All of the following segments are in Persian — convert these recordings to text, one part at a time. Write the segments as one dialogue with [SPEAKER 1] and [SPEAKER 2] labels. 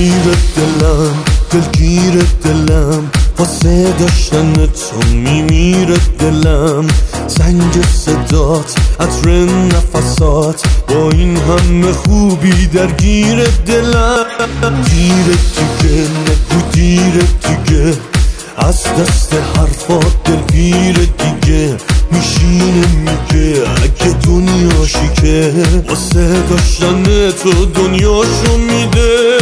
[SPEAKER 1] دلگیر دلم واسه داشتن تو میمیره دلم. زنگ صدات، عطر نفسات، با این همه خوبی درگیر دلم. دیر دیگه نگو دیر دیگه، از دست حرفات دلگیر دیگه. میشینه میگه اگه دنیاشی که واسه داشتن تو دنیاشو میده.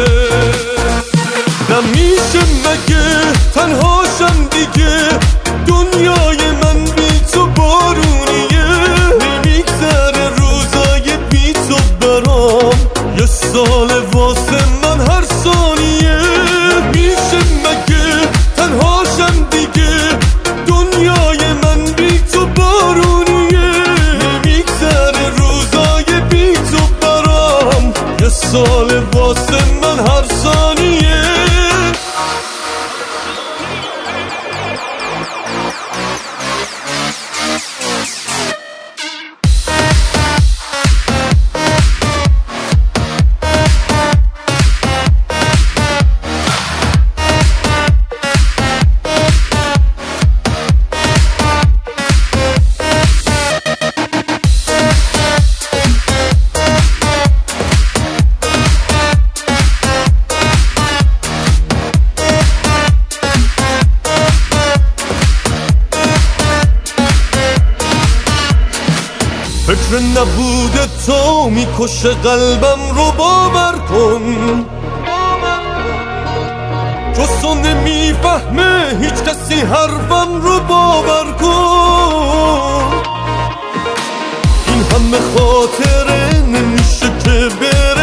[SPEAKER 1] نمیشه مگه تنهاشم دیگه، دنیای من بی تو بارونیه. نمیگذره روزای بی تو برام، یه سال واسه من هر ثانیه. نمیشه مگه تنهاشم دیگه، دنیای من بی تو بارونیه. نمیگذره روزای بی تو برام، یه سال واسه من هر ثانیه. فکر نبوده تو میکشه قلبم رو، باور کن. جز نمیفهمه هیچ کسی حرفم رو، باور کن. این همه خاطره نمیشه که